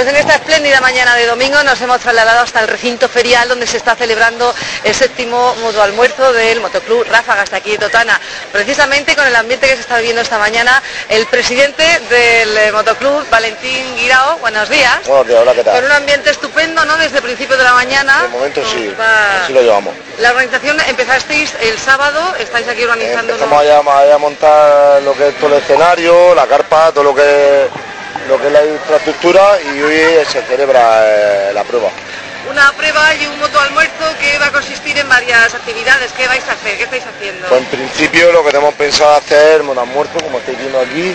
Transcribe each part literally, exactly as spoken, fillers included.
Pues en esta espléndida mañana de domingo nos hemos trasladado hasta el recinto ferial donde se está celebrando el séptimo mutuo almuerzo del Motoclub Ráfagas de aquí de Totana. Precisamente con el ambiente que se está viviendo esta mañana, el presidente del Motoclub, Valentín Guirao, buenos días. Buenos días, hola, ¿qué tal? Con un ambiente estupendo, ¿no? Desde el principio de la mañana. De momento sí, va... así lo llevamos. La organización empezasteis el sábado, estáis aquí organizando... Empezamos allá, allá a montar lo que es todo el escenario, la carpa, todo lo que, lo que es la infraestructura, y hoy se celebra eh, la prueba. Una prueba y un mutuo almuerzo que va a consistir en varias actividades. ¿Qué vais a hacer? ¿Qué estáis haciendo? Pues en principio lo que tenemos pensado hacer es el almuerzo, como estáis viendo aquí,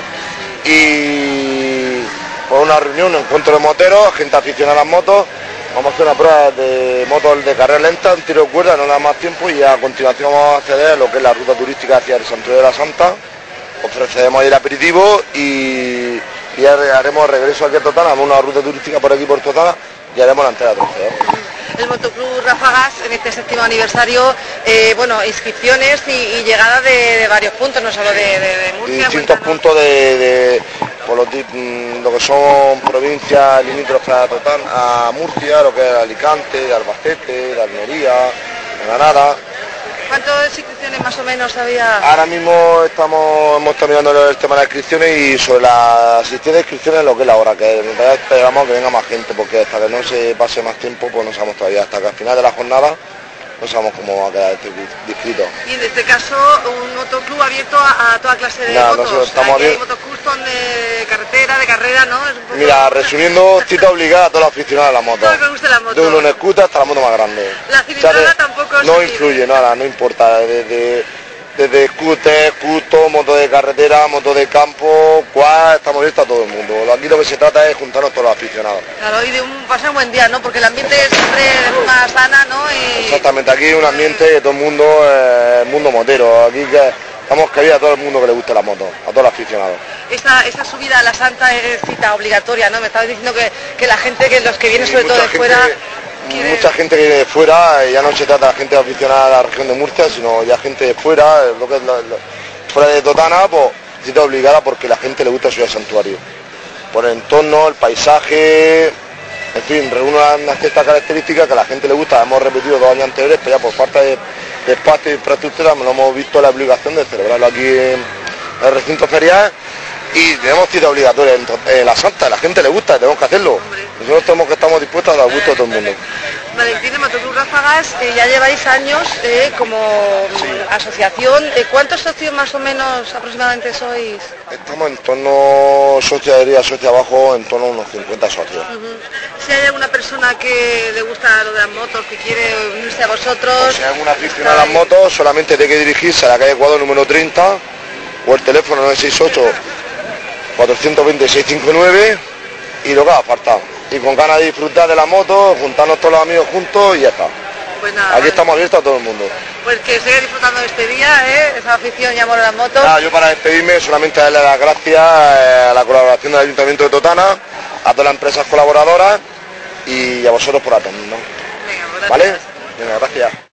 y pues una reunión, un encuentro de moteros, gente aficionada a las motos. Vamos a hacer una prueba de motos de carrera lenta, un tiro de cuerda, no da más tiempo, y a continuación vamos a acceder a lo que es la ruta turística hacia el Santuario de la Santa. Ofreceremos ahí el aperitivo y, y haremos regreso aquí a Totana, haremos una ruta turística por aquí por Totana y haremos la entrega de trofeos. El Motoclub Ráfagas en este séptimo aniversario, eh, bueno, inscripciones y, y llegada de, de varios puntos, no solo de, de, de Murcia. Y distintos puntos de, de por lo, lo que son provincias limítrofes a Totana, a Murcia, lo que es Alicante, de Albacete, de Almería, de Granada. ¿Cuántas inscripciones más o menos había? Ahora mismo estamos, hemos terminado el tema de las inscripciones, y sobre la asistencia de inscripciones lo que es la hora, que en realidad esperamos que venga más gente, porque hasta que no se pase más tiempo pues no sabemos todavía, hasta que al final de la jornada no sabemos cómo va a quedar este inscrito. Y en este caso un motoclub abierto a, a toda clase de Nada, motos. nosotros estamos Aquí hay abiertos. motoclubs son de carretera, de carrera, ¿no? Es un poco... Mira, resumiendo, cita obligada a todos los aficionados a la moto. Todo lo que guste la moto. De un scooter hasta la moto más grande. La cilindrada O sea, de, tampoco no se influye pide. nada, no importa. Desde, desde scooter, cuto, moto de carretera, moto de campo, cual, estamos abiertos a todo el mundo. Aquí lo que se trata es juntarnos todos los aficionados. Claro, y de un pasar un buen día, ¿no? Porque el ambiente es siempre de forma sana, ¿no? Y... Exactamente, aquí hay un ambiente de todo el mundo, eh, el mundo motero. Aquí que estamos cabida a todo el mundo que le guste la moto, a todos los aficionados. Esta, esta subida a la Santa es cita obligatoria, ¿no? Me estabas diciendo que, que la gente, que los que vienen Sí, sobre todo de gente, fuera... quiere... Mucha gente que viene de fuera, ya no se trata de gente aficionada a la región de Murcia, sino ya gente de fuera, lo que es lo, lo, fuera de Totana, pues cita obligada porque la gente le gusta subir al santuario. Por el entorno, el paisaje, en fin, reúne unas ciertas características que a la gente le gusta. Hemos repetido dos años anteriores, pero ya por falta de, de espacio y infraestructura no hemos visto la obligación de celebrarlo aquí en el recinto ferial, y tenemos cita obligatoria en, en la Santa. A la gente le gusta, tenemos que hacerlo. Hombre. Nosotros tenemos que estamos dispuestos a dar gusto a todo el mundo. Valentín, el Motoclub Ráfagas, eh, ya lleváis años eh, como Sí. asociación. Eh, ¿Cuántos socios más o menos aproximadamente sois? Estamos en torno, socio de arriba, socio de abajo, en torno a unos cincuenta socios. Uh-huh. Si hay alguna persona que le gusta lo de las motos, que quiere unirse a vosotros... O si hay alguna aficionada a las motos, solamente tiene que dirigirse a la calle Ecuador número treinta, o el teléfono nueve seis ocho, cuatro dos cero, seis cinco nueve, y lo que ha faltado. Y con ganas de disfrutar de la moto, juntarnos todos los amigos juntos y ya está. Pues nada, Aquí vale. estamos abiertos a todo el mundo. Pues que siga disfrutando de este día, ¿eh? Esa afición y amor a las motos. Nada, yo para despedirme solamente darle las gracias eh, a la colaboración del Ayuntamiento de Totana, a todas las empresas colaboradoras y a vosotros por atendernos. Venga, pues ¿Vale? gracias. Venga, gracias.